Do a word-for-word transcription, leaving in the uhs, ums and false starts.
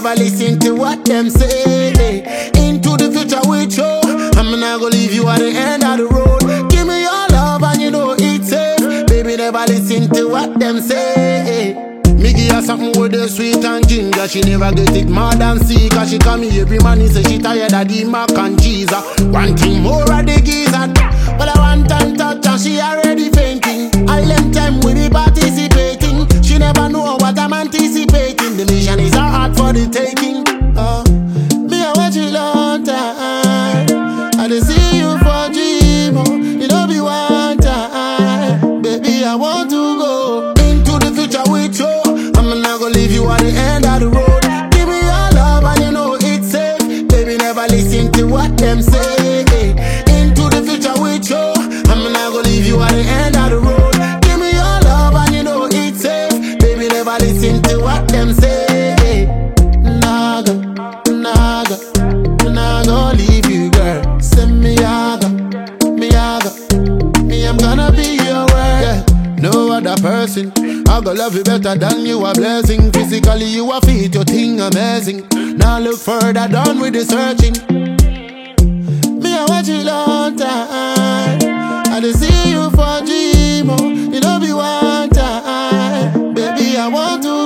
never listen to what them say. Into the future with you, I'm not gonna leave you at the end of the road. Give me your love and you know it's safe. Baby, never listen to what them say. Me give her something with the sweet and ginger. She never get it mad and see. Cause she come here every man, he say she tired of the mac and cheese. One thing more of the geezer. But I want and touch and she already fainting. Island time we be participating. She never know what I'm anticipating. The mission is hard for the taking. uh, Me I watch it long time. I dey see you for dream. Oh, you know be one time. Baby, I want to go into the future with you. I'm not gonna leave you at the end of the road. Give me your love and you know it's safe. Baby, never listen to what them say. Into the future with you, I'm not gonna leave you at the end of the road. Give me your love and you know it's safe. Baby, never listen to what them say. Naga, naga, naga, leave you, girl. Send me yaga, me yaga, me I'm gonna be your word. Yeah. No other person, I gonna love you better than you a blessing. Physically you a fit, your thing amazing. Now look further, done with the searching. Me I watch it long time. I dey see you for dream. Oh, you know be one time. Baby, I want to